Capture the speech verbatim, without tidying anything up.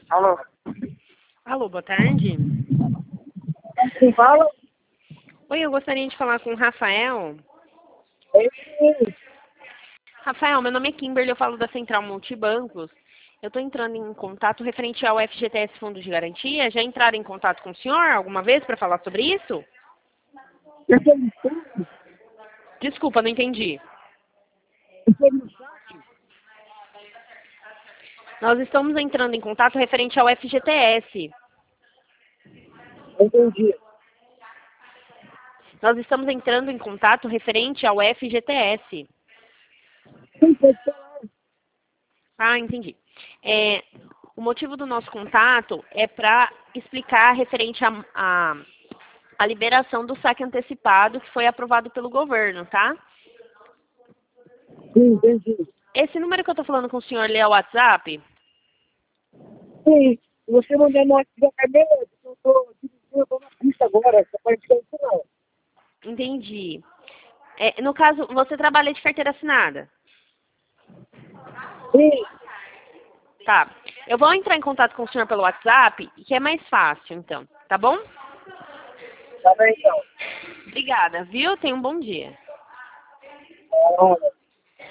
Alô? Alô, boa tarde. Quem fala? Oi, eu gostaria de falar com o Rafael. É, Rafael, meu nome é Kimberly, eu falo da Central Multibancos. Eu estou entrando em contato referente ao F G T S Fundo de Garantia. Já entraram em contato com o senhor alguma vez para falar sobre isso? eu sou no site, Desculpa, não entendi. eu sou no site. Nós estamos entrando em contato referente ao F G T S. Entendi. Nós estamos entrando em contato referente ao F G T S. Sim, pode falar. Ah, entendi. É, o motivo do nosso contato é para explicar referente a, a, a liberação do saque antecipado que foi aprovado pelo governo, tá? Sim, entendi. Esse número que eu estou falando com o senhor lê o WhatsApp? Sim, se você mandar no WhatsApp, beleza. Eu tô dirigindo, eu tô na pista agora, essa parte do final. Entendi. É, no caso, você trabalha de carteira assinada? Sim, Tá. Eu vou entrar em contato com o senhor pelo WhatsApp, que é mais fácil, então. Tá bom? tá bem então. Obrigada, viu? Tenha um bom dia. Olha.